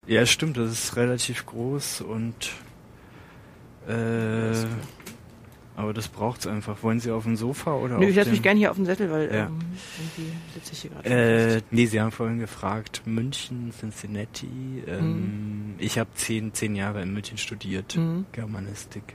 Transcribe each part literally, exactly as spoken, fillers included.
Ja, stimmt, das ist relativ groß und äh, aber das braucht's einfach. Wollen Sie auf dem Sofa oder Nö, auf ich setze dem... mich gerne hier auf den Sättel, weil Ja. ähm, irgendwie sitze ich hier gerade. Äh, nee, Sie haben vorhin gefragt, München, Cincinnati. Ähm, Mhm. Ich habe zehn, zehn Jahre in München studiert, Mhm. Germanistik.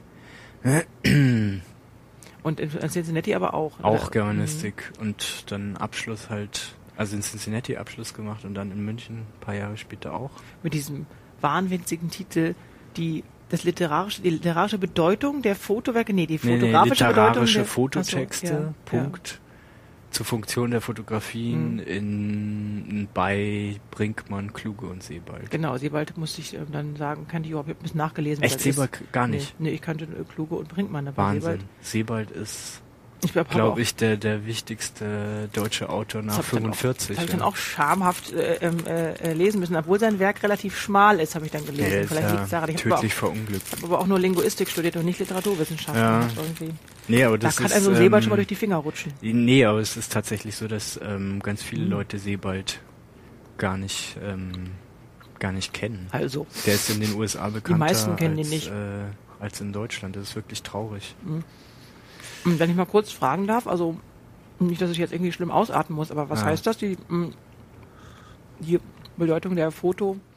Und in Cincinnati aber auch. Auch äh, Germanistik und dann Abschluss halt, also in Cincinnati Abschluss gemacht und dann in München ein paar Jahre später auch. Mit diesem wahnwitzigen Titel, die das literarische, die literarische Bedeutung der Fotowerke, nee, die Nee, nee, fotografische Bedeutung literarische der Fototexte, Ach so, ja, Punkt. Zur Funktion der Fotografien Mhm. in, in bei Brinkmann, Kluge und Sebald. Genau, Sebald musste ich ähm, dann sagen, kannte ich überhaupt, ich habe ein bisschen nachgelesen. Echt, was das ist. Sebald gar nicht? Nee, nee, ich kannte äh, Kluge und Brinkmann, aber Wahnsinn. Sebald, Sebald ist, ich glaube ich, der, der wichtigste deutsche Autor nach fünfundvierzig. Das habe ich ja. dann auch schamhaft äh, äh, äh, lesen müssen, obwohl sein Werk relativ schmal ist, habe ich dann gelesen. Der ist Vielleicht ja liegt es daran. Ich habe aber, tödlich auch- verunglückt. hab aber auch nur Linguistik studiert und nicht Literaturwissenschaften. Ja. Das irgendwie. Nee, aber Da das kann ist, also ein Sebald ähm, schon mal durch die Finger rutschen. Nee, aber es ist tatsächlich so, dass ähm, ganz viele Mhm. Leute Sebald gar nicht, ähm, gar nicht kennen. Also, Der ist in den U S A bekannter meisten kennen als, ihn nicht. Äh, als in Deutschland. Das ist wirklich traurig. und wenn ich mal kurz fragen darf, also nicht, dass ich jetzt irgendwie schlimm ausatmen muss, aber was Ja. heißt das, die, mh, die Bedeutung der Foto